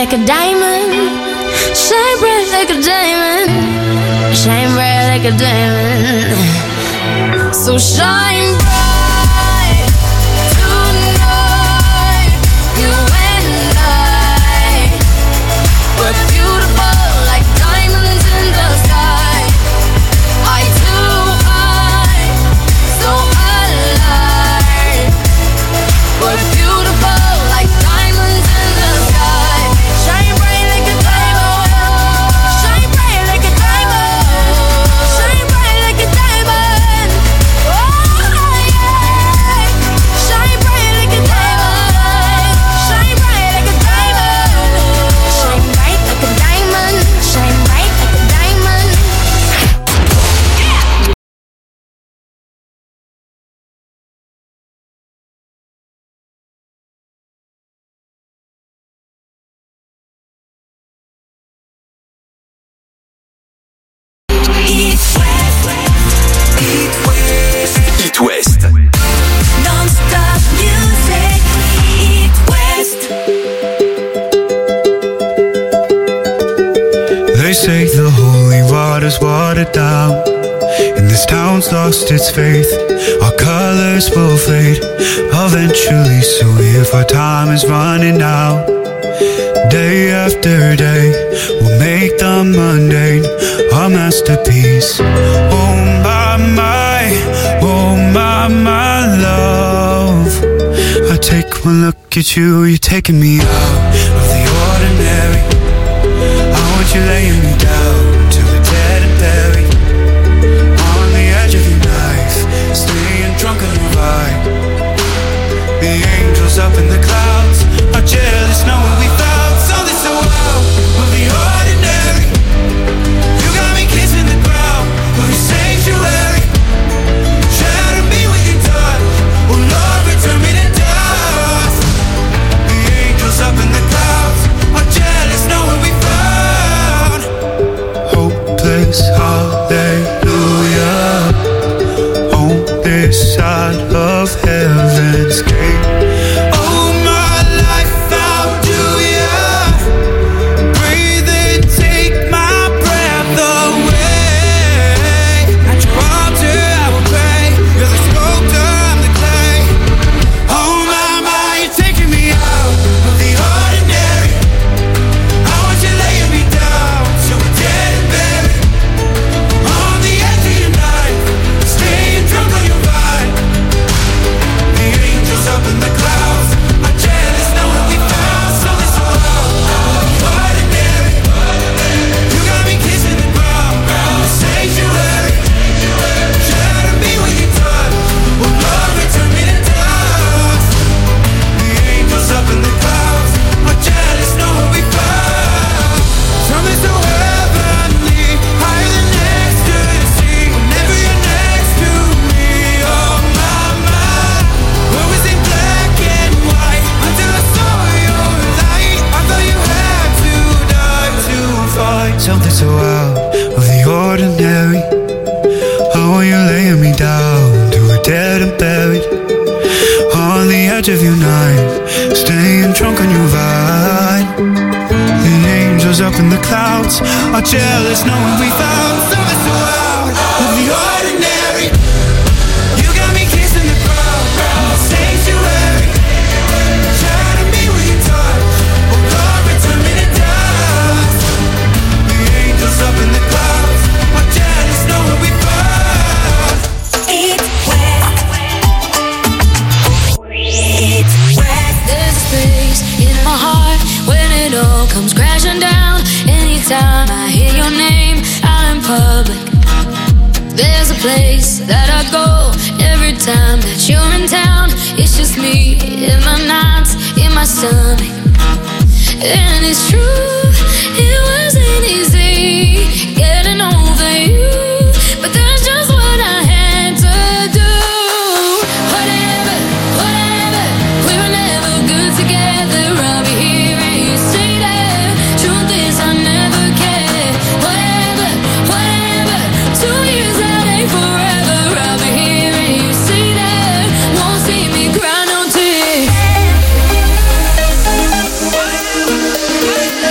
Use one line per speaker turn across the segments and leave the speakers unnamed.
like a diamond. Shine bright like a diamond. Shine bright like a diamond. So shine bright tonight. You and I, we're beautiful like diamonds in the sky. Eye to eye, so alive. We're beautiful like diamonds in the sky. Shine bright like a diamond. Shine bright like a diamond. Shine bright like a diamond. Oh yeah. Shine bright like a diamond. Shine bright like a diamond. Shine bright like a diamond. Shine bright like a diamond.
It West.
Non-stop music. It West.
They say the holy water's watered down, and this town's lost its faith. Our colors will fade eventually, so if our time is running out, day after day we'll make the mundane our masterpiece. Oh my love, I take one look at you, you're taking me out of the ordinary. I want you laying me down till we're dead and buried, on the edge of your knife, staying drunk on your ride. The angels up in the clouds are jealous knowing we found something so out of the ordinary. You got me kissing the ground of your sanctuary. Shatter me with your touch, oh Lord, return me to dust. The angels up in the clouds are jealous knowing we found hopeless hallelujah on this side of heaven's gate. Oh my life, how do ya breathe and take my breath away? At your altar I will pray, you're the sculptor, I'm the clay. Oh my, you're taking me out of the ordinary. I want you laying me down till we're dead and buried, on the edge of your knife, staying drunk on your ride. The angels up in the clouds are jealous knowing we found something so out of the ordinary. You got me kissing the ground in the sanctuary. Shatter me with your touch, oh Lord, return me to dust. The angels up in the clouds are jealous knowing we found something so heavenly, higher than ecstasy. Whenever you're next to me, oh my, where was it black and white until I saw your light? I thought you had to die to find something so out of the ordinary. Oh, you're laying me down till we're dead and buried, on the edge of your knife, staying drunk on your ride. The angels up in the clouds are jealous knowing we found something so out of the ordinary. You got me kissing the ground in the sanctuary. Shatter me with your touch, oh Lord, return me to dust. The angels up in the clouds are jealous knowing we found.
It West. It West.
There's a space in my heart when it all comes crashing down. Anytime I hear your name out in public, there's a place that I go every time that you're in town. It's just me in my nights, in my stomach. And it's true, it wasn't easy getting over you, but that's just what I had to do. Whatever, we were never good together. I'll be here and you say that. Truth is I never cared. Whatever, 2 years that ain't forever. I'll be here and you say that. Won't see me cry no tears.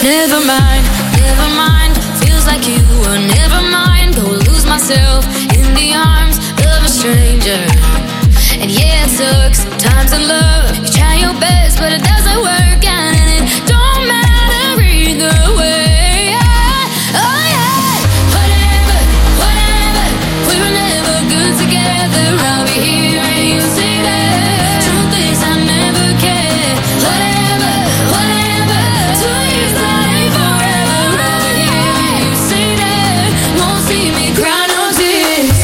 Never mind, never mind. Feels like you were never mind. Go lose myself in the arms of a stranger. And yeah, it sucks sometimes in love. You try your best, but it doesn't work, and it don't matter either way. Oh yeah, whatever, whatever. We were never good together. I'll be here and you say that. Truth is, I never cared. Whatever, whatever. 2 years that ain't forever. I'll be here and you say that. Won't see me cry no tears.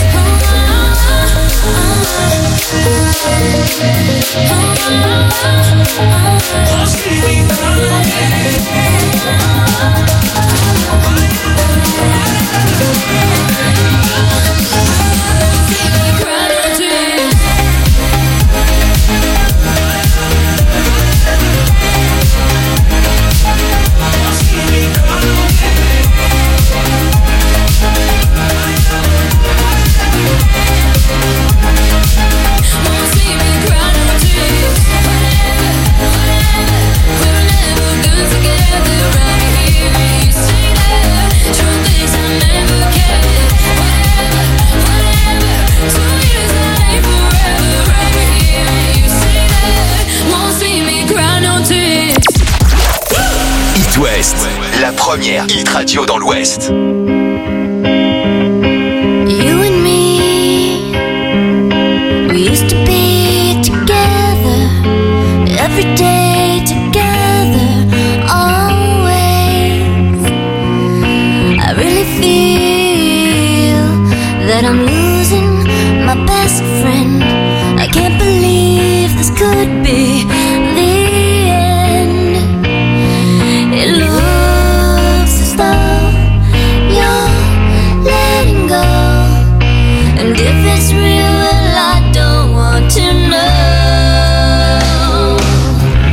West, la première hit radio dans l'Ouest.
You and me, we used to be together, every day together, always. I really feel that I'm losing my best friend. I can't believe this could be the end. It looks as though you're letting go, and if it's real, well, I don't want to know.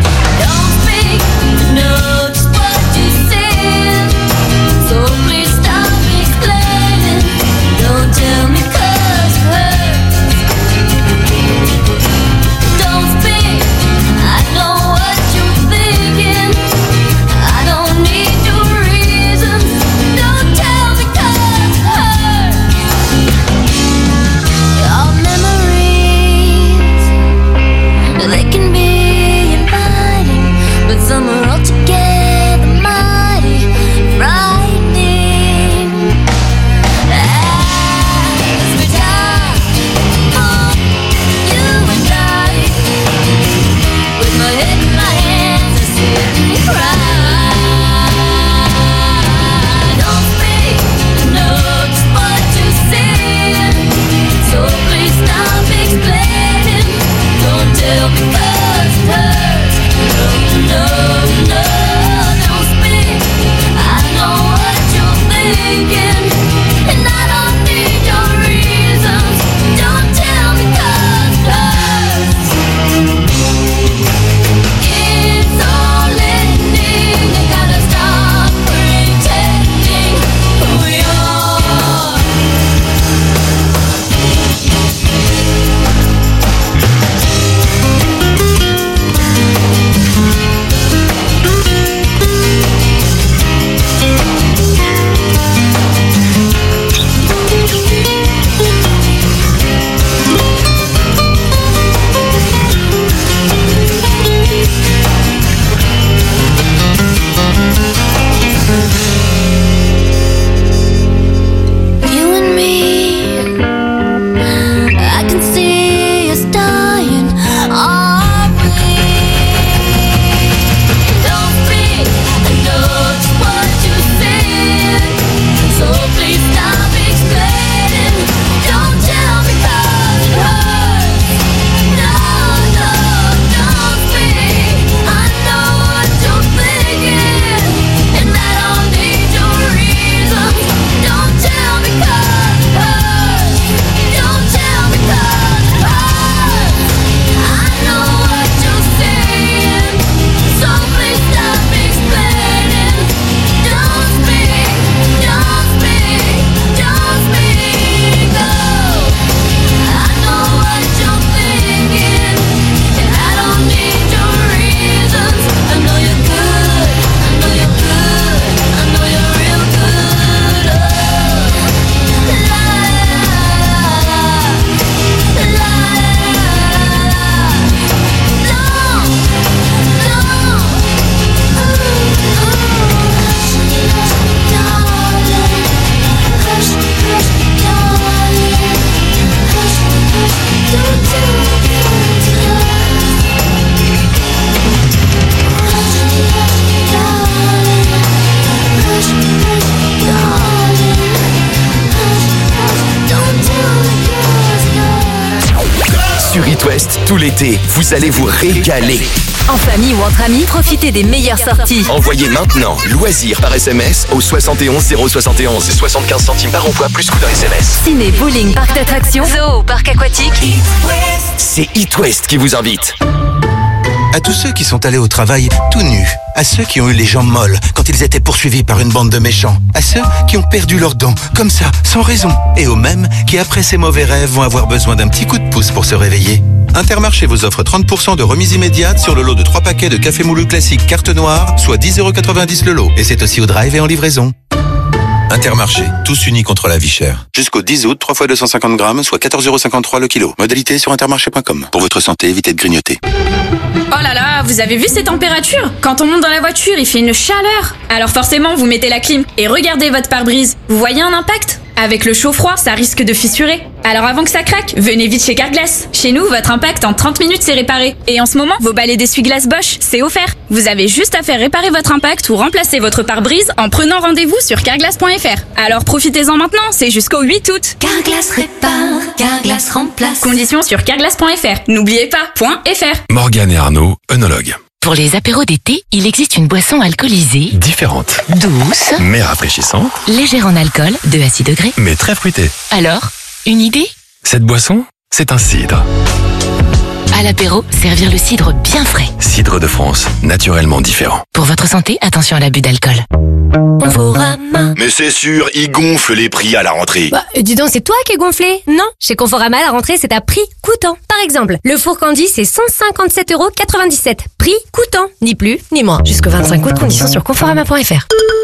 Sur It West, tout l'été, vous allez vous régaler.
En famille ou entre amis, profitez des meilleures sorties.
Envoyez maintenant loisirs par SMS au 71 071. C'est 75 centimes par envoi plus coût d'un SMS.
Ciné, bowling, parc d'attractions, zoo, parc aquatique.
C'est It West qui vous invite.
À tous ceux qui sont allés au travail tout nus, à ceux qui ont eu les jambes molles quand ils étaient poursuivis par une bande de méchants, à ceux qui ont perdu leurs dents, comme ça, sans raison, et aux mêmes qui, après ces mauvais rêves, vont avoir besoin d'un petit coup de pouce pour se réveiller. Intermarché vous offre 30% de remise immédiate sur le lot de 3 paquets de café moulu classique carte noire, soit 10,90€ le lot. Et c'est aussi au drive et en livraison. Intermarché, tous unis contre la vie chère. Jusqu'au 10 août, 3 fois 250 grammes, soit 14,53€ le kilo. Modalité sur intermarché.com. Pour votre santé, évitez de grignoter.
Oh là là, vous avez vu ces températures? Quand on monte dans la voiture, il fait une chaleur. Alors forcément, vous mettez la clim et regardez votre pare-brise. Vous voyez un impact? Avec le chaud-froid, ça risque de fissurer. Alors avant que ça craque, venez vite chez Carglass. Chez nous, votre impact en 30 minutes c'est réparé. Et en ce moment, vos balais d'essuie-glace Bosch, c'est offert. Vous avez juste à faire réparer votre impact ou remplacer votre pare-brise en prenant rendez-vous sur carglass.fr. Alors profitez-en maintenant, c'est jusqu'au 8 août.
Carglass répare, Carglass remplace.
Conditions sur carglass.fr. N'oubliez pas, .fr.
Morgane et Arnaud, œnologues.
Pour les apéros d'été, il existe une boisson alcoolisée,
Différentes,
douce,
mais rafraîchissantes,
légère en alcool, 2 à 6 degrés.
mais très fruitées.
Alors, une idée?
Cette boisson, c'est un cidre.
À l'apéro, servir le cidre bien frais.
Cidre de France, naturellement différent.
Pour votre santé, attention à l'abus d'alcool. Conforama.
Mais c'est sûr, ils gonflent les prix à la rentrée.
Bah, dis donc, c'est toi qui es gonflé? Non, chez Conforama, la rentrée, c'est à prix coûtant. Par exemple, le four Candy, c'est 157,97€. Prix coûtant, ni plus, ni moins. Jusqu'au 25 août, conditions sur conforama.fr.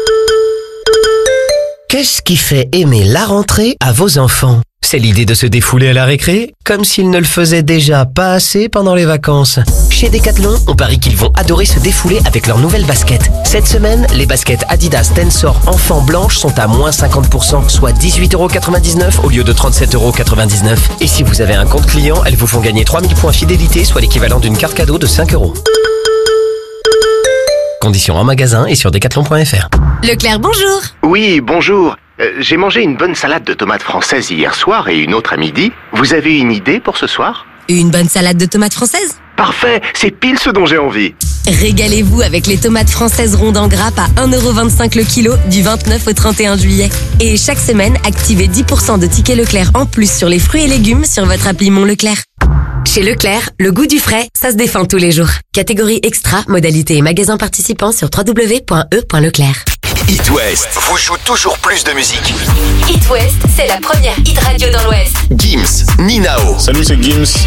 Qu'est-ce qui fait aimer la rentrée à vos enfants? C'est l'idée de se défouler à la récré, comme s'ils ne le faisaient déjà pas assez pendant les vacances. Chez Decathlon, on parie qu'ils vont adorer se défouler avec leurs nouvelles baskets. Cette semaine, les baskets Adidas Tensor enfants blanches sont à moins 50%, soit 18,99€ au lieu de 37,99€. Et si vous avez un compte client, elles vous font gagner 3000 points fidélité, soit l'équivalent d'une carte cadeau de 5€. Conditions en magasin et sur decathlon.fr.
Leclerc, bonjour.
Oui, bonjour. J'ai mangé une bonne salade de tomates françaises hier soir et une autre à midi. Vous avez une idée pour ce soir?
Une bonne salade de tomates françaises?
Parfait, c'est pile ce dont j'ai envie.
Régalez-vous avec les tomates françaises rondes en grappe à 1,25€ le kilo du 29 au 31 juillet. Et chaque semaine, activez 10% de tickets Leclerc en plus sur les fruits et légumes sur votre appli Mon Leclerc. Chez Leclerc, le goût du frais, ça se défend tous les jours. Catégorie extra, modalité et magasin participant sur www.e.leclerc.
It West vous joue toujours plus de musique.
It West, c'est la première hit radio dans l'Ouest.
Gims, Ninao.
Salut, c'est Gims.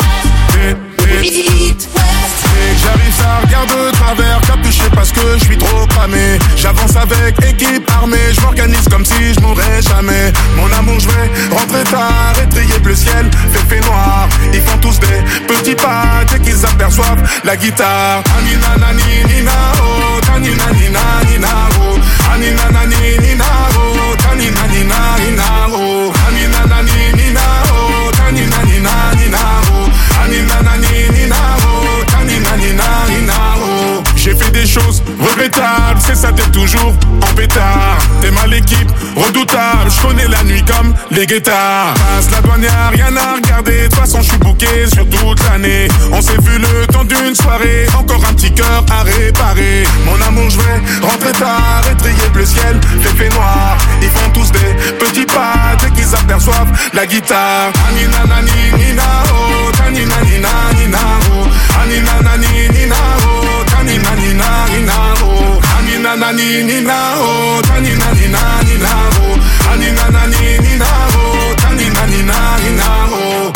J'arrive, ça regarde de travers, capuché parce que je suis trop cramé. J'avance avec équipe armée, je m'organise comme si je mourrais jamais. Mon amour, je vais rentrer tard, étrier bleu ciel, fait noir. Ils font tous des petits pas dès qu'ils aperçoivent la guitare. Anina nani nina oh, tanina nina nina oh, anina nani nina oh, tanina nina nina oh, anina nani nina oh, tanina nina nina oh, anina nani nina oh, tanina nina nina oh. J'ai fait des choses regrettables, c'est ça t'es toujours en pétard. T'es mal équipe, redoutable, je connais la nuit comme les guettards. Passe la douane, y'a rien à regarder, de toute façon je suis bouqué sur toute l'année. On s'est vu le temps d'une soirée, encore un petit cœur à réparer. Mon amour, je vais rentrer tard, étrier bleu ciel, fait noir. Ils font tous des petits pas dès qu'ils aperçoivent la guitare. Anina nani nina oh, tanina nina nina oh, anina nani nina oh, tanina nina nina oh, anina nani nina oh, tanina nina nina oh, anina nani nina oh, tanina nina nina oh.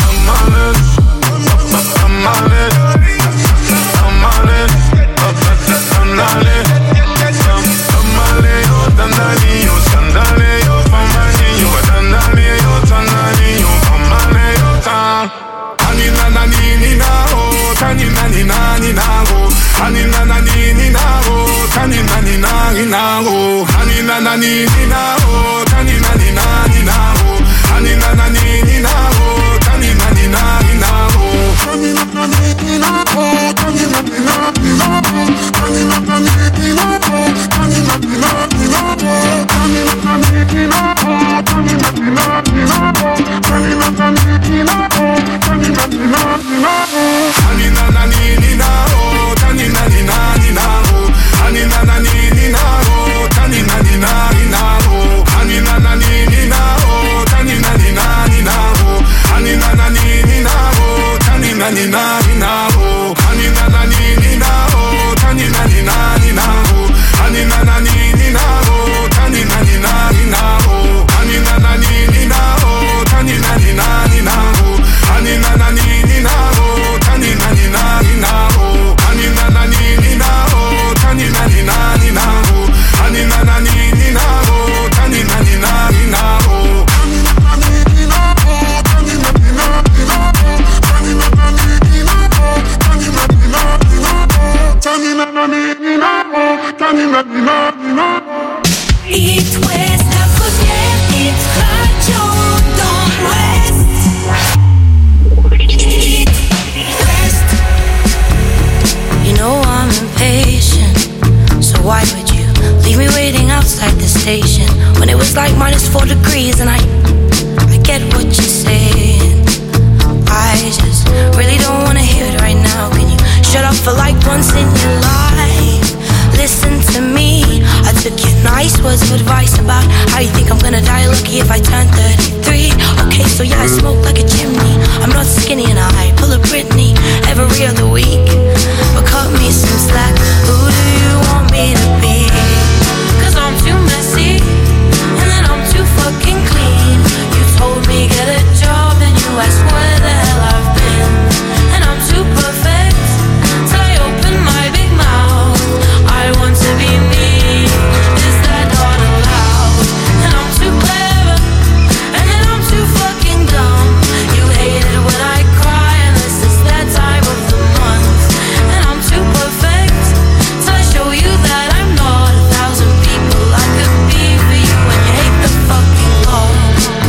once in your life. Listen to me. I took your nice words of advice about how you think I'm gonna die lucky if I turn 33. Okay, so yeah, I smoke like a chimney. I'm not skinny and I pull a Britney every other week. But cut me some slack. Who do you want me to be? 'Cause I'm too messy and then I'm too fucking clean. You told me get a job and you asked where the hell I've been. And I'm too perfect till I open my big mouth. I want to be me. Is that not allowed? And I'm too clever and then I'm too fucking dumb. You hate it when I cry unless it's that time of the month. And I'm too perfect till I show you that I'm not 1,000 people I could be for you. And you hate the fucking Lord.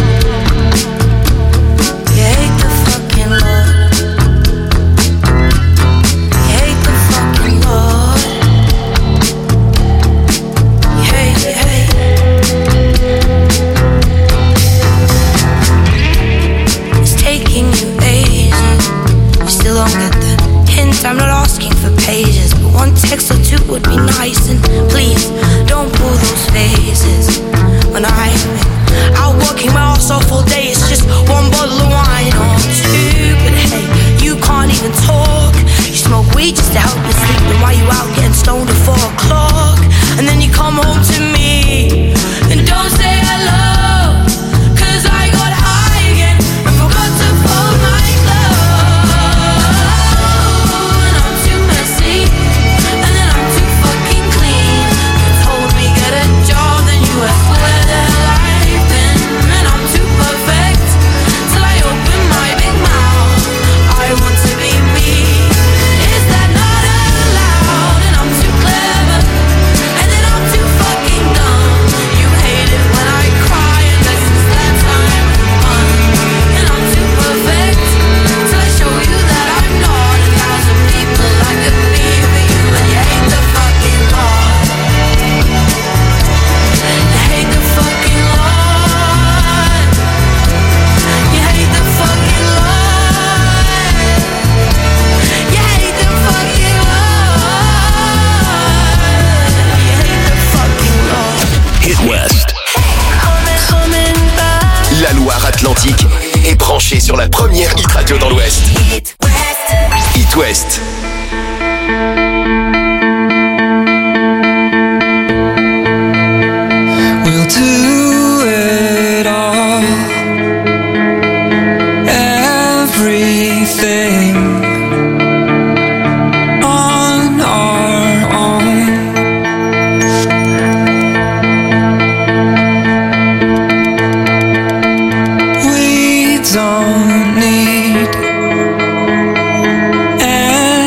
You hate the fucking Lord. You hate the fucking Lord. You hate, you hate. It's taking you ages. You still don't get the hint. I'm not asking for pages, but one text or two would be nice. And please don't pull those phases. When I'm out working my ass off all day, it's just one bottle of wine or two. But hey, you can't even talk. You smoke weed just to help you sleep. Then why you out getting stoned at 4 o'clock? And then you come home to me and don't say hello. 'Cause I got high again and forgot to fold my clothes. And I'm too messy and then I'm too fucking clean. You told me get a job, then you asked where the hell I've been. And I'm too perfect till I open my big mouth. I want to be me. Is that not allowed? And I'm too clever and then I'm too fucking dumb. You hate it when I cry unless it's that time of the month. And I'm too perfect till I show you that I'm not 1,000 people I could be for you. And you hate the fucking Lord. You hate the fucking Lord. You hate the fucking Lord. You hate the fucking Lord. You hate the fucking Lord.
Hit West. La Loire-Atlantique est branchée sur la première hit radio dans l'Ouest. Hit West.
We'll do it all. Everything on our own. We don't need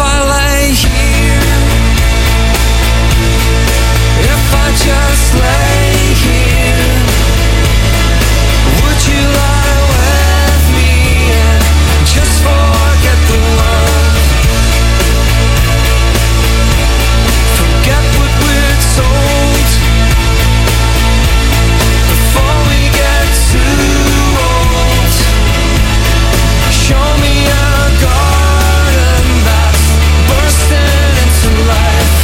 I lay here, if I just lay here, would you lie with me and just forget the world? Forget what we're told before we get too old. Show me a garden that's bursting into life.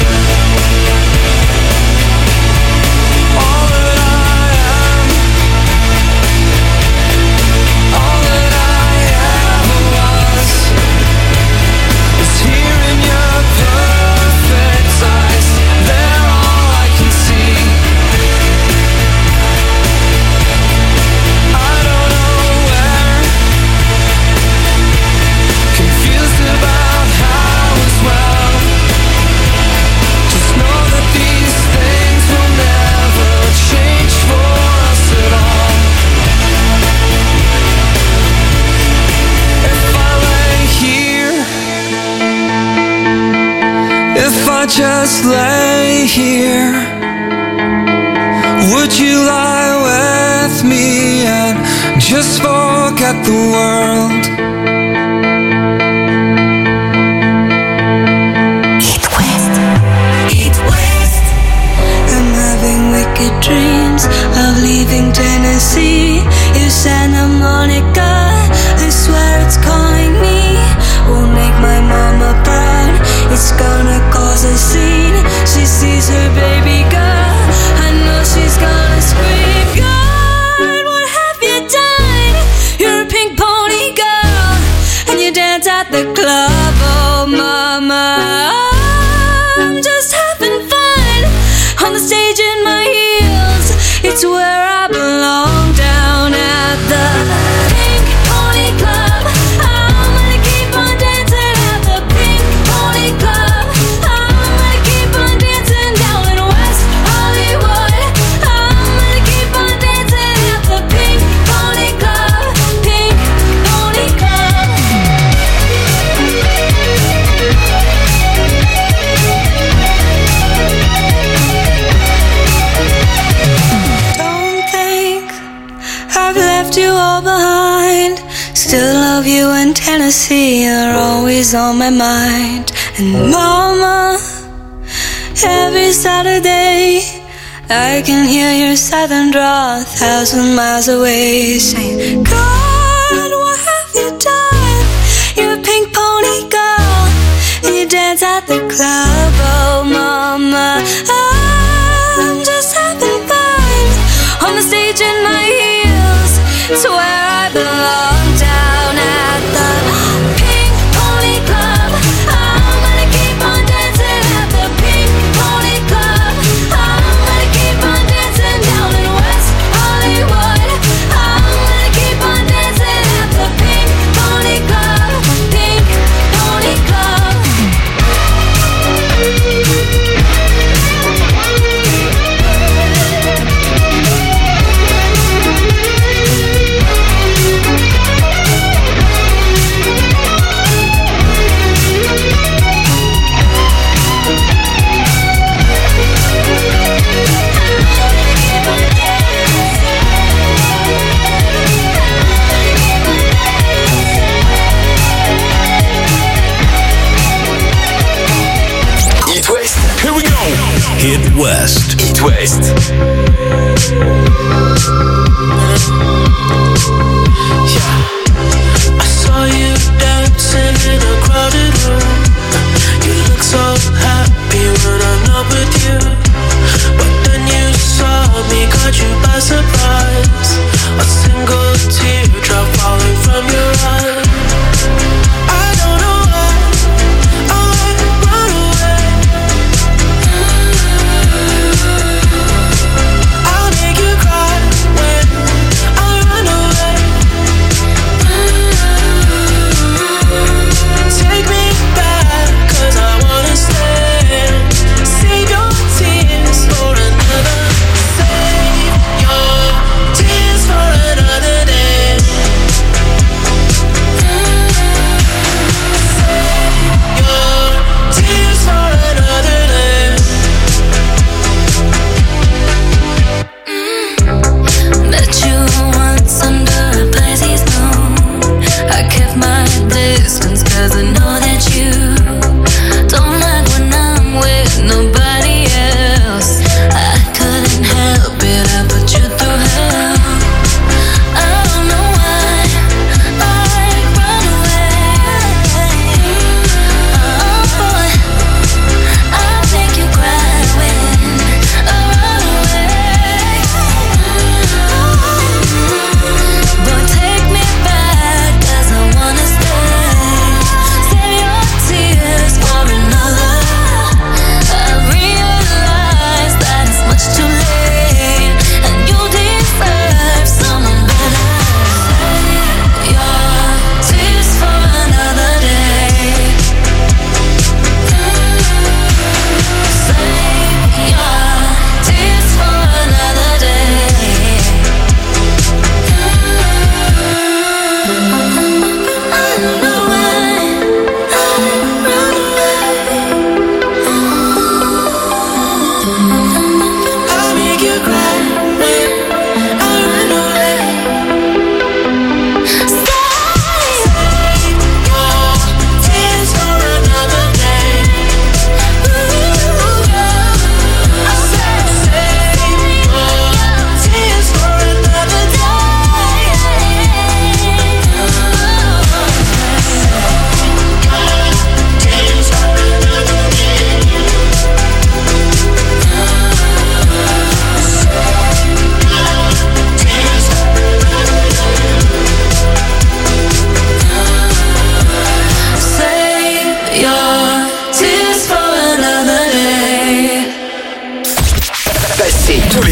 All that I am, all that I ever was, is here in your perfect eyes. They're all I can see. I don't know where, confused about how as well. Just know that these things will never change for us at all. If I lay here, if I just lay here, would you lie with me and just forget the world?
Eat West. I'm having wicked dreams of leaving Tennessee. You Santa Monica, I swear it's calling me. Won't make my mama proud, it's gonna cause a scene. She sees her baby girl, I know she's gonna scream. God, what have you done? You're a pink pony girl, and you dance at the club. Oh mama, I'm just having fun on the stage in my heels. It's where I belong, down at the Pink Pony Club. I'm gonna keep on dancing at the Pink Pony Club. I'm gonna keep on dancing down in West Hollywood. I'm gonna keep on dancing at the Pink Pony Club. Pink Pony Club. Don't think I've left you all behind. Still love you in Tennessee, you're always on my mind. And mama, every Saturday I can hear your southern drawl 1,000 miles away, saying, God, what have you done? You're a pink pony girl, and you dance at the club. Oh mama, I'm just having fun on the stage in my heels. It's where I belong, down at the Pink Pony Club. I'm gonna keep on dancing at the Pink Pony Club. I'm gonna keep on dancing down in West Hollywood. I'm gonna keep on dancing at the Pink Pony Club. Pink Pony Club.
Eat West.
Here we go. Hit West.
Eat West.
I saw you dancing in a crowded room. You look so happy when I'm not with you. But then you saw me, caught you by surprise. A single teardrop falling from your eye. I don't know why I run away. I'll make you cry when I run away.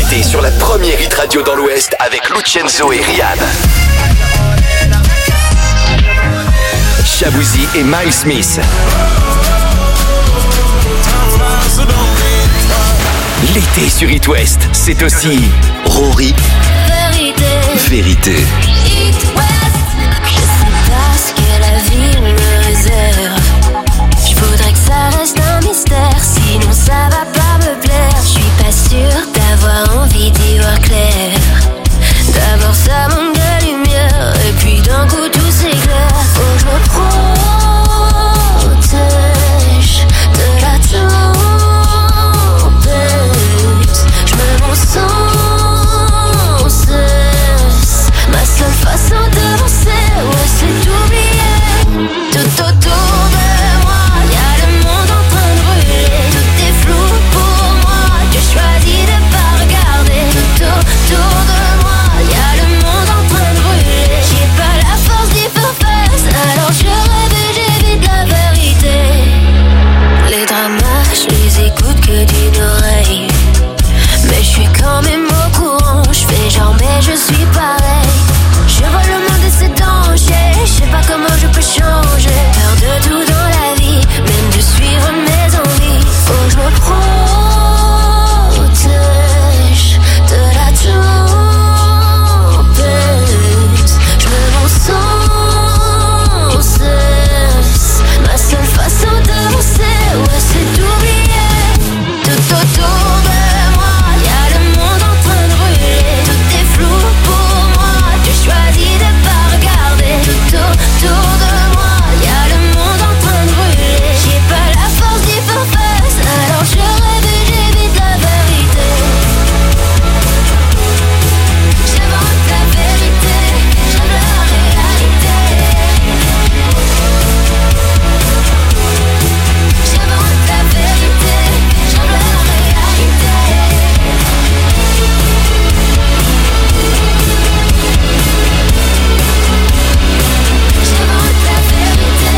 l'été sur la première hit radio dans l'Ouest avec Lucenzo et Rihanna. Shabuzi et Miles Smith. L'été sur It West, c'est aussi Rory. Vérité.
It West. Je sais pas ce que la vie me réserve. Je voudrais que ça reste un mystère, sinon ça va pas me plaire. Je suis pas sûre d'avoir envie d'y voir clair. D'abord ça manque de lumière, et puis d'un coup tout s'éclaire. Faut que je me protège de la tempête. Je me mens sans cesse. Ma seule façon d'avancer, ouais, c'est d'oublier. Tout autour de moi, y'a le monde en train de brûler. Tout est flou pour moi, je choisis de pas regarder. Tout autour de moi, y'a le monde en train de brûler. J'ai pas la force d'y faire face, alors je rêve et j'évite la vérité. Les dramas, je les écoute que d'une oreille. Mais je suis quand même au courant, je fais genre mais je suis pareil. Je vois le monde et c'est danger, je sais pas comment je peux changer. Peur de tout dans la vie, même de suivre mes envies. Faut que je me protège de la tempête. Je me mens sans cesse. Ma seule façon d'avancer, ouais, c'est d'oublier. Tout autour de moi, y'a le monde en train de brûler. Tout est flou pour moi, je choisis de pas regarder. Tout autour de moi, y'a le monde en train de brûler. J'ai pas la force d'y faire face, alors je rêve et j'évite la vérité. J'invente la vérité, j'aime la réalité. J'invente la vérité, j'aime la réalité. J'invente la vérité.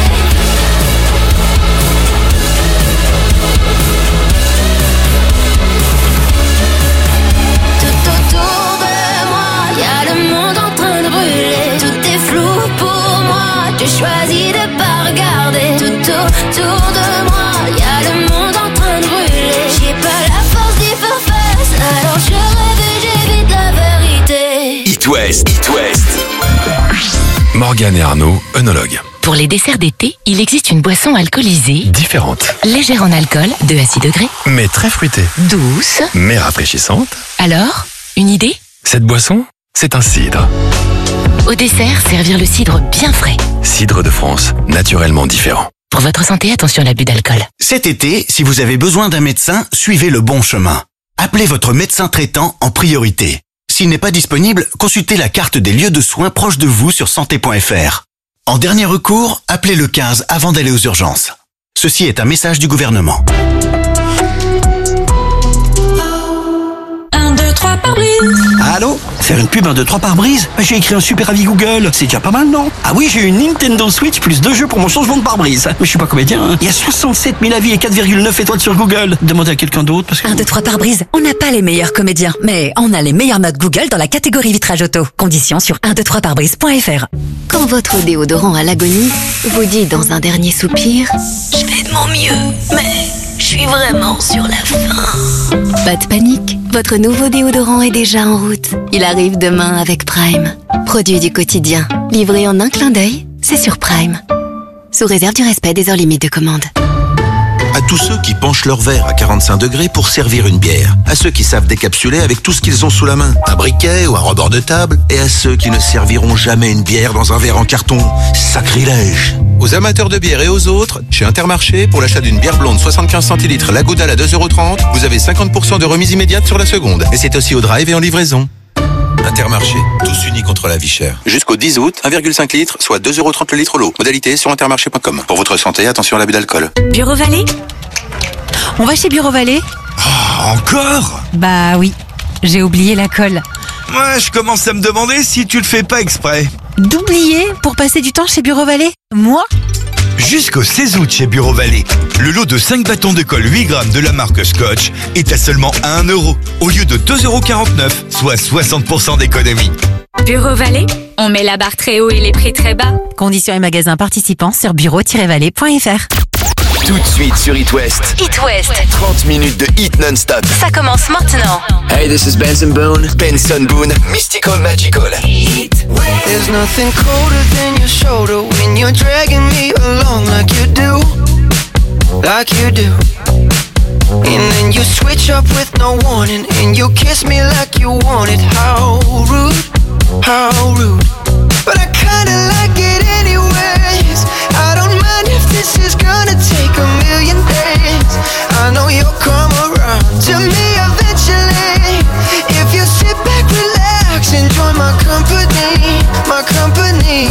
Tout autour de moi, y'a le monde en train de brûler. Tout est flou pour moi, je choisis de pas regarder. Tout autour de moi, y'a le monde en train de brûler. J'ai pas la force d'y faire face, alors je rêve et j'évite la vérité.
It West, It West.
Morgane et Arnaud, œnologues.
Pour les desserts d'été, il existe une boisson alcoolisée,
Différentes,
légère en alcool, 2 à 6 degrés,
mais très fruitées,
douce.
mais rafraîchissantes.
Alors, une idée?
Cette boisson, c'est un cidre.
Au dessert, servir le cidre bien frais.
Cidre de France, naturellement différent.
Pour votre santé, attention à l'abus d'alcool.
Cet été, si vous avez besoin d'un médecin, suivez le bon chemin. Appelez votre médecin traitant en priorité. S'il n'est pas disponible, consultez la carte des lieux de soins proches de vous sur santé.fr. En dernier recours, appelez le 15 avant d'aller aux urgences. Ceci est un message du gouvernement.
1, 2, 3 par brise.
Allô? Faire une pub 1, 2, 3 par brise? J'ai écrit un super avis Google. C'est déjà pas mal, non? Ah oui, j'ai une Nintendo Switch plus 2 jeux pour mon changement de pare-brise. Mais je suis pas comédien, hein. Il y a 67 000 avis et 4,9 étoiles sur Google. Demandez à quelqu'un d'autre parce que...
1, 2, 3 par brise. On n'a pas les meilleurs comédiens, mais on a les meilleures notes Google dans la catégorie vitrage auto. Conditions sur 123parbrise.fr.
Quand votre déodorant à l'agonie vous dit dans un dernier soupir « Je fais de mon mieux, mais je suis vraiment sur la fin ». Pas de panique, votre nouveau déodorant est déjà en route. Il arrive demain avec Prime. Produit du quotidien, livré en un clin d'œil, c'est sur Prime. Sous réserve du respect des heures limites de commande.
À tous ceux qui penchent leur verre à 45 degrés pour servir une bière. À ceux qui savent décapsuler avec tout ce qu'ils ont sous la main. Un briquet ou un rebord de table. Et à ceux qui ne serviront jamais une bière dans un verre en carton. Sacrilège.
Aux amateurs de bière et aux autres, chez Intermarché, pour l'achat d'une bière blonde 75 centilitres la Goudal à 2,30 €, vous avez 50% de remise immédiate sur la seconde. Et c'est aussi au drive et en livraison. Intermarché, tous unis contre la vie chère. Jusqu'au 10 août, 1,5 litre, soit 2,30 € le litre l'eau. Modalité sur intermarché.com. Pour votre santé, attention à l'abus d'alcool.
Bureau Vallée? On va chez Bureau Vallée?
Encore?
Bah oui, j'ai oublié la colle.
Ouais, je commence à me demander si tu le fais pas exprès.
D'oublier pour passer du temps chez Bureau Vallée? Moi?
Jusqu'au 16 août chez Bureau Vallée, le lot de 5 bâtons de colle 8 grammes de la marque Scotch est à seulement 1 € au lieu de 2,49 €, soit 60% d'économie.
Bureau Vallée, on met la barre très haut et les prix très bas.
Conditions et magasins participants sur bureau-vallée.fr.
Tout de suite sur It West.
It West.
30 minutes de hit non-stop.
Ça commence maintenant.
Hey, this is Benson Boone. Benson Boone, Mystical Magical.
There's nothing colder than your shoulder when you're dragging me along like you do. Like you do. And then you switch up with no warning and you kiss me like you want it. How rude, how rude. But I kinda like it anyways. I don't mind if this is gonna take a million days. I know you'll come around to me eventually. If you sit back, relax, enjoy my company, my company.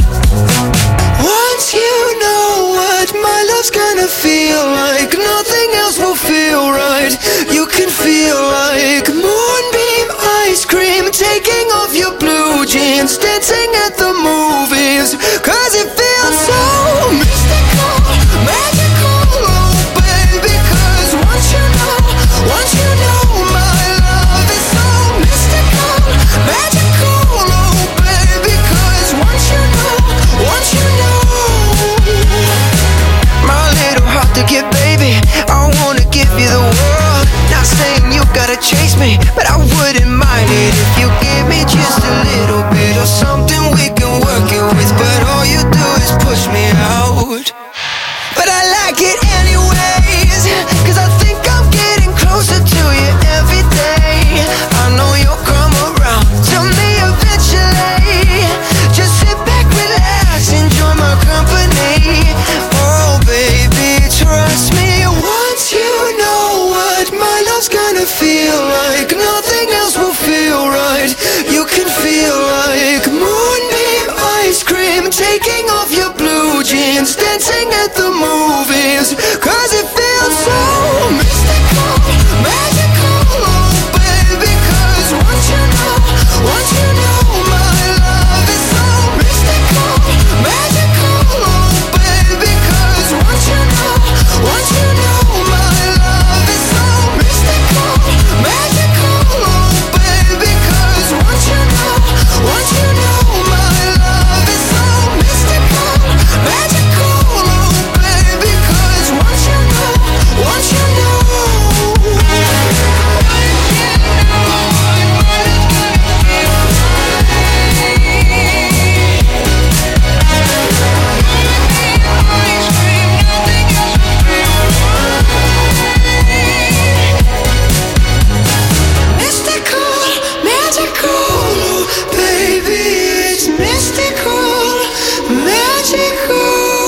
Once you know what my love's gonna feel like, nothing else will feel right. You can feel like moonbeam ice cream, taking off your blue jeans, dancing at the movies, 'cause it feels so mystical, magical, oh baby, 'cause once you know my love is so mystical, magical, oh baby, 'cause once you know my little heart to give, baby, I wanna give you the world. Not saying you gotta chase me, but I wouldn't mind it if you give me just a little bit of something we can work it with. But all you do is push me out. But I like it anyways, 'cause I think I'm getting closer to you every day. I know you'll come around to me eventually. Just sit back, relax, enjoy my company. Oh baby, trust me. Once you know what my love's gonna feel like, nothing else will feel right. You can feel like moonbeam ice cream, taking off your blue jeans, dancing at the movies, 'cause it feels so mystical, magical, oh baby, 'cause once you know my love is so mystical, magical, oh baby, 'cause once you know my love is so mystical, magical, oh baby, 'cause once you know my love is so mystical, magical, oh baby, 'cause once you know mystical, magical, baby, it's mystical, magical.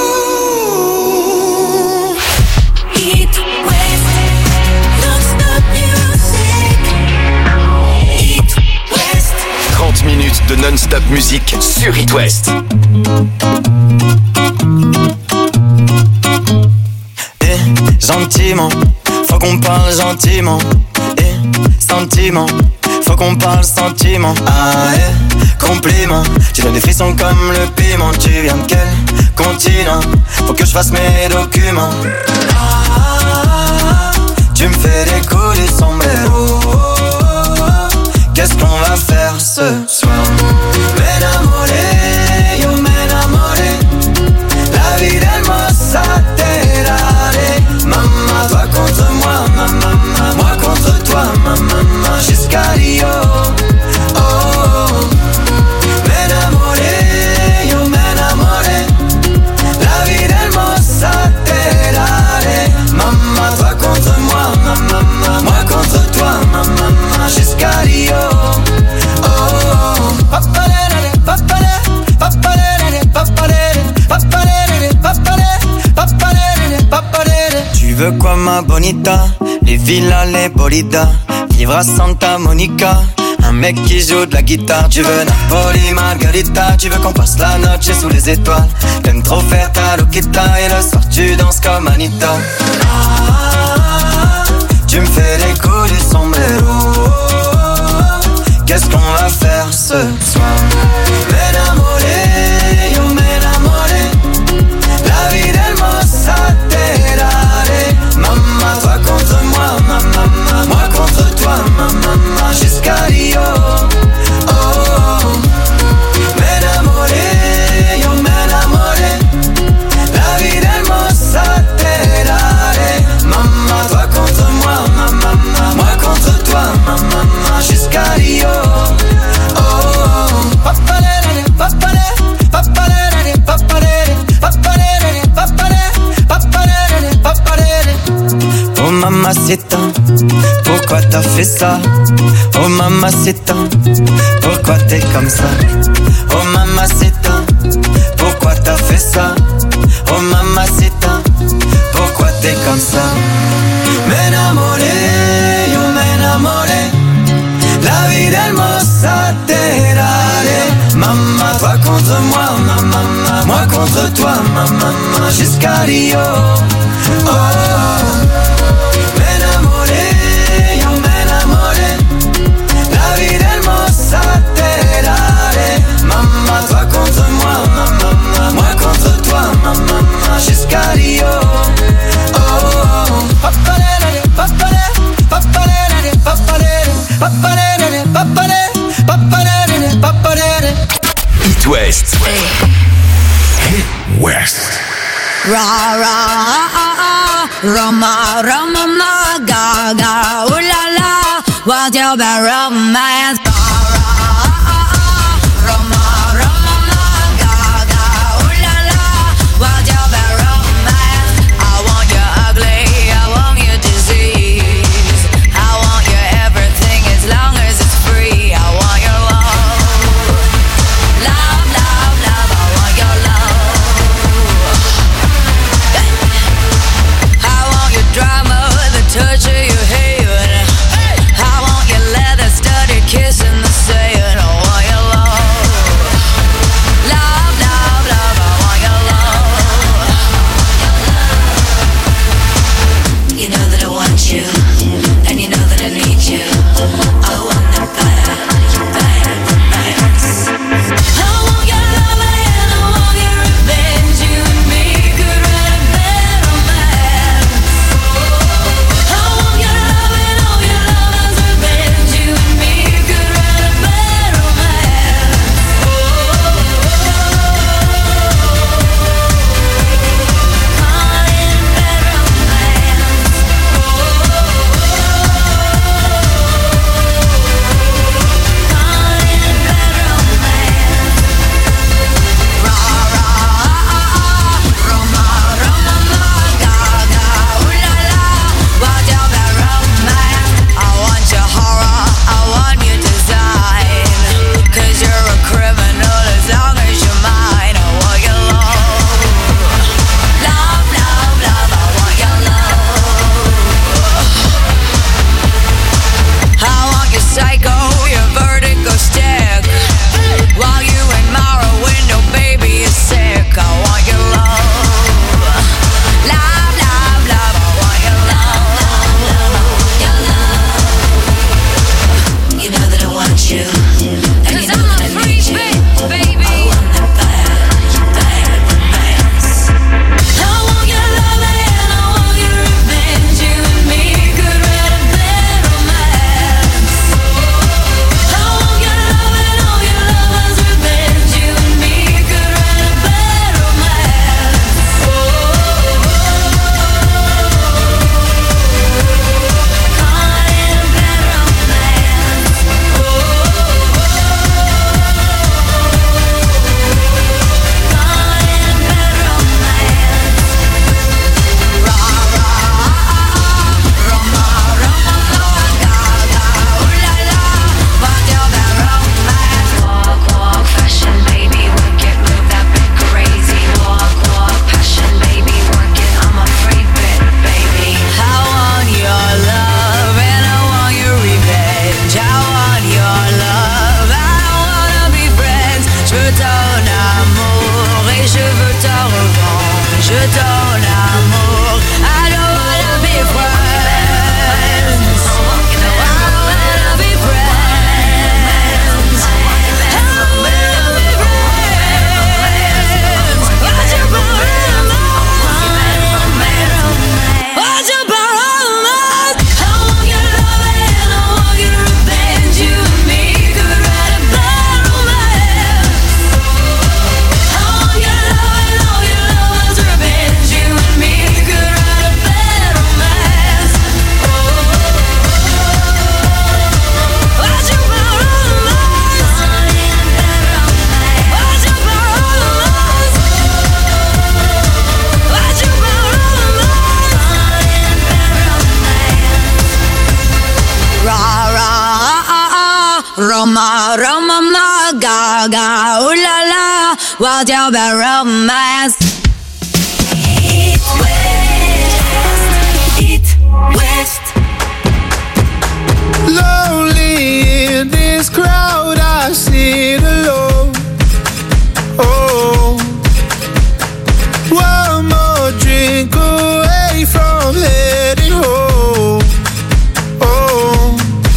It West, non-stop music. It West.
30 minutes de non-stop musique sur It West.
Gentiment, faut qu'on parle gentiment. Sentiment, faut qu'on parle sentiment. Ah compliment, tu donnes des frissons comme le piment. Tu viens de quel continent? Faut que je fasse mes documents. Tu me fais des coups du sombrero. Qu'est-ce qu'on va faire ce soir? M'enamoré, yo m'enamoré. La vie hermosa te daré. Maman, toi contre moi, maman, moi contre toi, maman, jusqu'à Rio. Oh, m'enamoré, yo m'enamoré. La vie hermosa te daré. Maman, toi contre moi, maman, moi contre toi, maman, jusqu'à Rio. Oh, papalere, papalere, papalere, papalere, papalere, papalere, papalere, papalere. Tu veux quoi ma bonita? Les villas, les bolidas, vivre à Santa Monica. Un mec qui joue de la guitare. Tu veux Napoli, Margarita. Tu veux qu'on passe la noche sous les étoiles. T'aimes trop faire ta loquita. Et le soir tu danses comme Anita. Tu me fais des coups du sombrero. Qu'est-ce qu'on va faire ce soir? M'enamoré, yo m'enamoré. La vida mamacita, pourquoi t'as fait ça? Oh mamacita, pourquoi t'es comme ça? Oh mamacita, pourquoi t'as fait ça? Oh mamacita, pourquoi t'es comme ça? M'enamoré, yo m'enamoré, la vida hermosa te daré. Maman, toi contre moi, maman, moi contre toi, maman, jusqu'à Rio. Oh, m'enamoré, yo m'enamoré, la vida hermosa te daré. Maman, toi contre moi, maman, moi contre toi, maman, jusqu'à Rio. Oh, papalere, papalere, papalere, papalere, papalere, papalere, papalere, papalere.
It West.
Hit West.
Ra ra Roma Roma ma ga ga ooh la la, what's your bad romance?
Touch of your hair
Roma, Roma, ma, gaga, ooh la la, what's your bad romance?
Eat West.
Lonely in this crowd, I sit alone. Oh, one more drink away from heading home. Oh,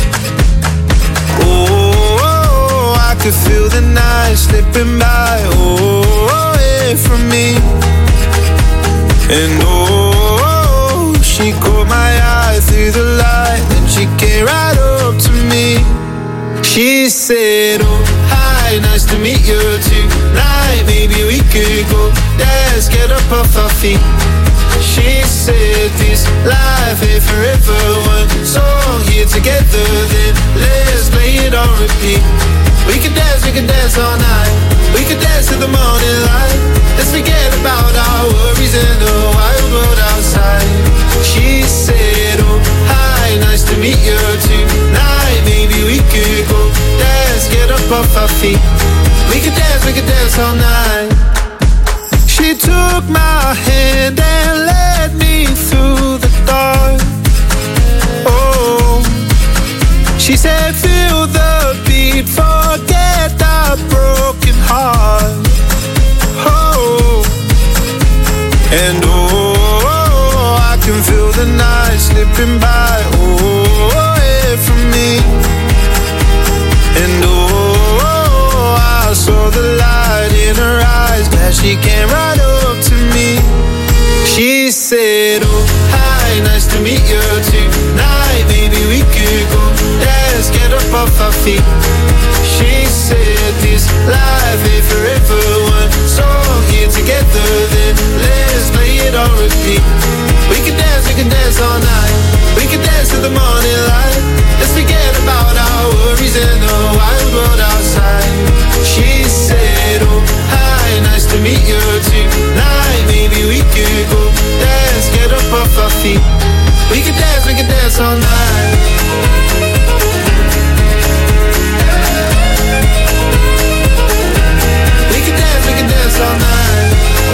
oh, I could feel the night slipping by. Oh, away from me. And oh, she caught my eye through the light, then she came right up to me. She said, oh, hi, nice to meet you tonight. Maybe we could go dance, get up off our feet. She said, this life ain't forever. One song here together, then let's play it on repeat. We can dance all night. We can dance till the morning light. Let's forget about our worries in the wild world outside. She said, oh, hi, nice to meet you tonight. Maybe we could go dance, get up off our feet. We could dance all night. She took my hand and led me through the dark. Oh, she said, feel the beat, forget the broken heart. Oh, and oh, I can feel the night slipping by. Oh, away from me. And oh, I saw the light in her eyes. Glad she came right up to me. She said, oh, hi, nice to meet you tonight. Maybe we could go dance, get up off our feet. She said, this life ain't forever. One song here together, then let's play it on repeat. We can dance all night. We can dance till the morning light. Let's forget about our worries in the wild world outside. She said, oh, hi, nice to meet you tonight. Maybe we could go dance, get up off our feet. We can dance all night. We can dance all night.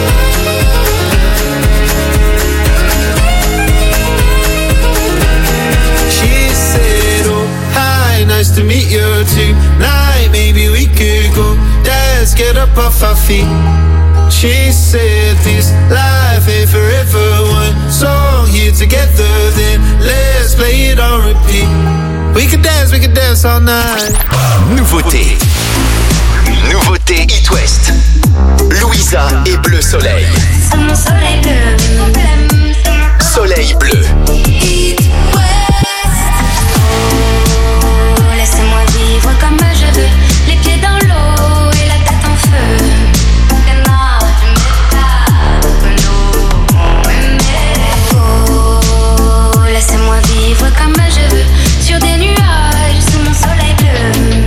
She said, oh, hi, nice to meet you tonight. Maybe we could go dance, get up off our feet. She said, this life ain't forever. One song here together, then let's play it on repeat. We can dance all night.
Nouveauté. Nouveauté It West. Louisa et Bleu Soleil.
C'est mon soleil bleu.
Soleil bleu.
It West. Oh, laissez-moi vivre comme je veux. Les pieds dans l'eau et la tête en feu. Oh, laissez-moi vivre comme je veux. Sur des nuages sous mon soleil bleu.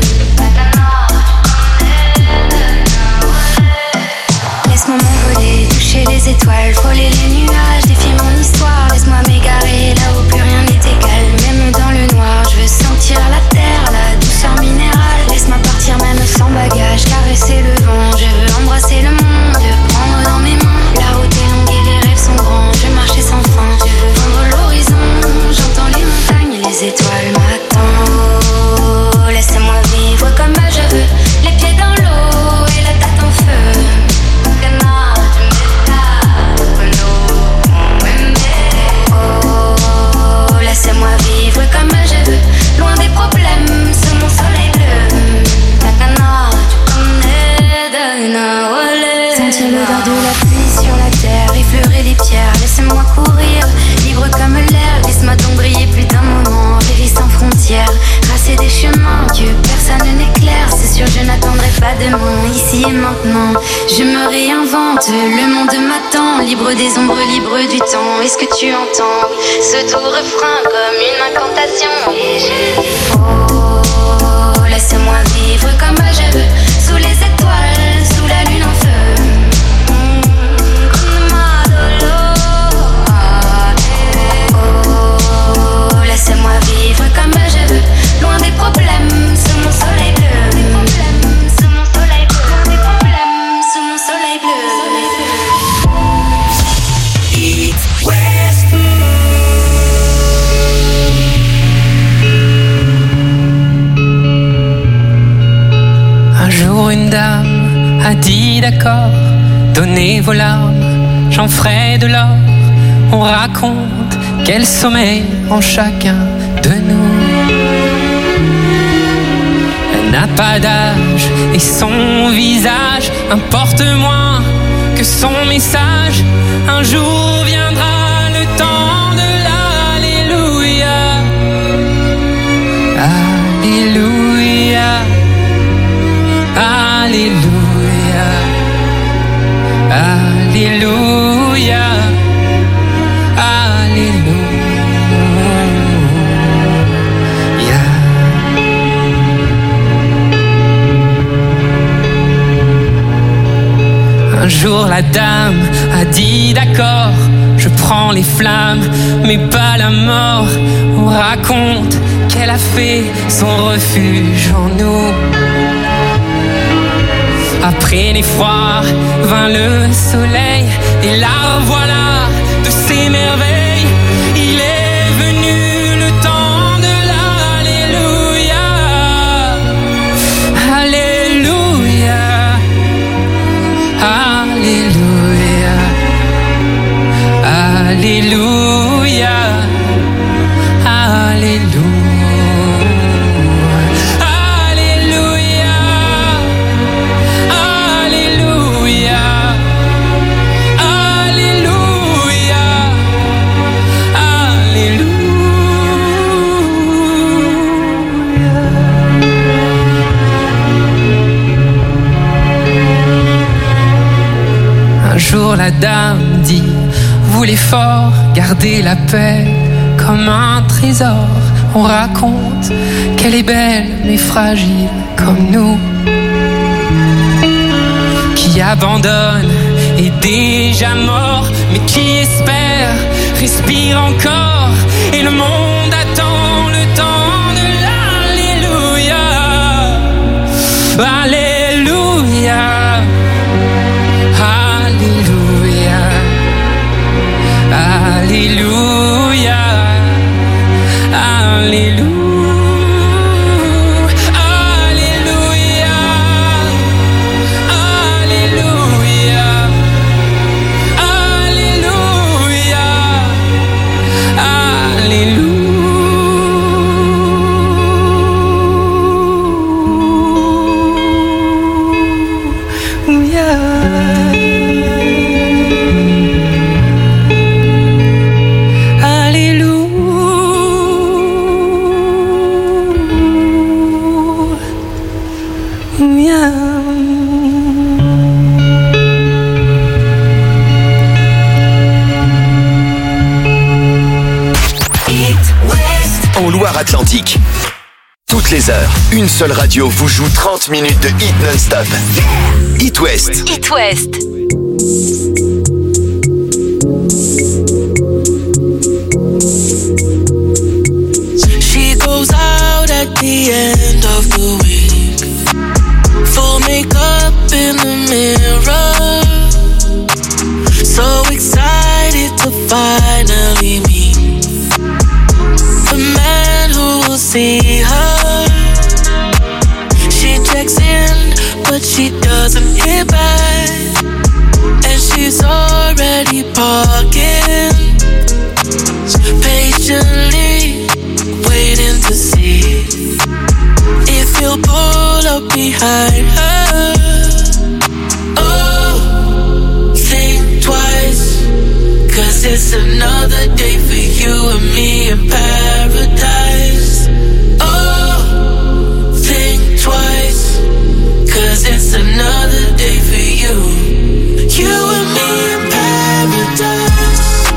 Laisse-moi m'envoler, toucher les étoiles, frôler les nuages, défier mon histoire. Laisse-moi m'égarer là où plus rien n'est égal. Même dans le noir, je veux sentir la terre, la douceur minérale. Laisse-moi partir même sans bagage, caresser le vent. Je veux embrasser le monde, te prendre dans mes mains. La route est longue et les rêves sont grands. Je veux marcher sans fin, je veux vendre l'horizon. J'entends les montagnes et les étoiles m'attendent. Oh, laissez-moi vivre comme je veux. Les pieds dans l'eau et la tête en feu. Oh, laissez-moi vivre comme je veux. Loin des problèmes, sous mon soleil bleu. Sentir l'odeur de la pluie sur la terre, effleurer les pierres, laissez-moi courir, libre comme l'air. Laisse-moi donc briller plus d'un moment, vivre sans frontières, tracer des chemins que personne n'éclaire. C'est sûr, je n'attendrai pas demain, ici et maintenant. Je me réinvente, le monde m'attend, libre des ombres, libre du temps. Est-ce que tu entends ce doux refrain comme une incantation? Et je dis, oh, laissez-moi vivre comme je veux, sous les étoiles, sous la lune en feu. Oh, laissez-moi vivre comme je veux, loin des problèmes, sous mon soleil.
a dit d'accord, donnez vos larmes, j'en ferai de l'or. On raconte quel sommeil en chacun de nous. Elle n'a pas d'âge et son visage importe moins que son message. Un jour viendra le temps de l'alléluia. Alléluia. Alléluia. Alléluia. Un jour la dame a dit d'accord, je prends les flammes, mais pas la mort. On raconte qu'elle a fait son refuge en nous. Après l'effroi vint le soleil, et la revoilà de ses merveilles. Il est venu le temps de l'alléluia. Alléluia. Alléluia, Alléluia, Alléluia, Alléluia, Alléluia, Un jour la dame dit, vous les forts, gardez la paix comme un trésor. On raconte qu'elle est belle mais fragile comme nous, qui abandonne est déjà mort, mais qui espère respire encore. Et le monde attend le temps de l'alléluia. Alléluia. Alléluia, Alléluia, Alléluia, Alléluia, Alléluia, Alléluia.
En Loire-Atlantique. Toutes les heures, une seule radio vous joue 30 minutes de hit non-stop. It West.
It West.
She goes out at the end of the week, full makeup in the mirror, so excited to finally meet the man who will see her. She checks in, but she doesn't hear back, and she's already parking, patiently waiting to see if he'll pull up behind her. Oh, think twice, 'cause it's another day for you and me in paradise. Oh, think twice, 'cause it's another day for you and me in paradise.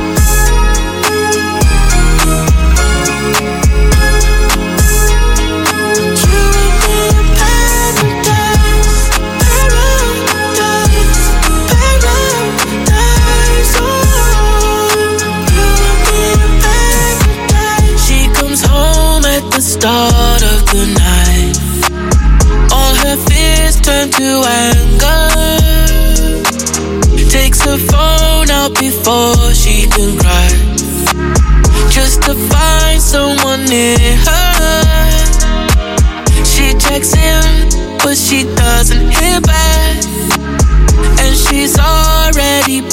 Start of the night, all her fears turn to anger. Takes her phone out before she can cry, just to find someone near her. She checks in, but she doesn't hear back,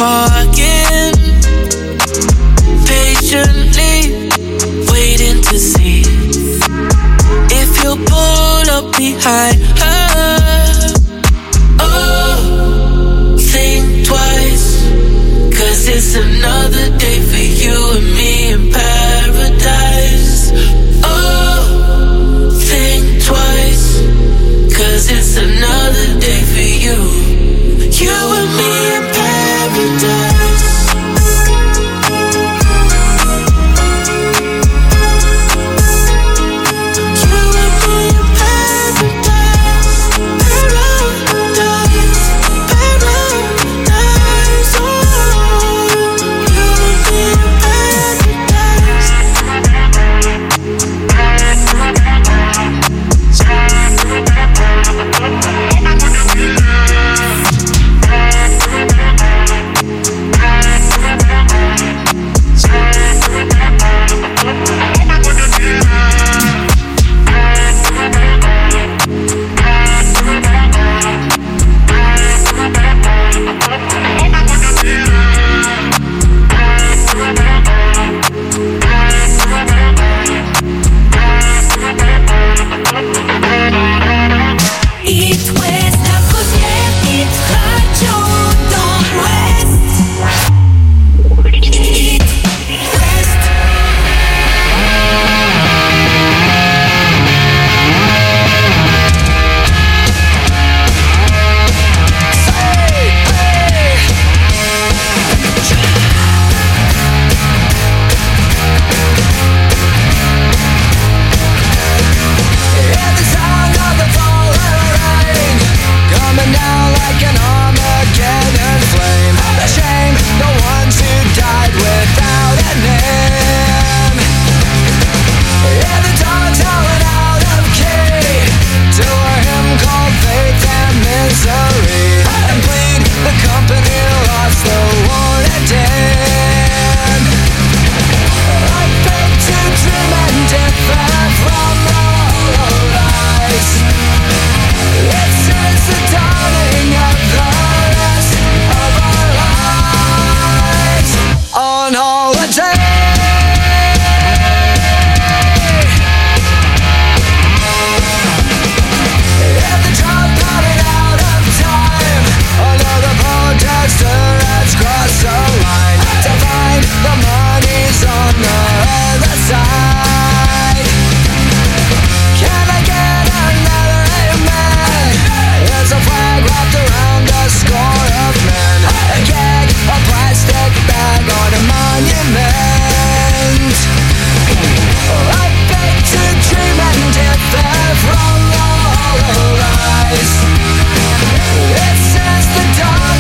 parking, patiently waiting to see if you'll pull up behind her. Oh, think twice, 'cause it's another day for you and me in paradise. Oh, think twice, 'cause it's another day for you and me in paradise.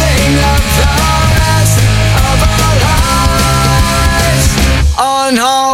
On hold.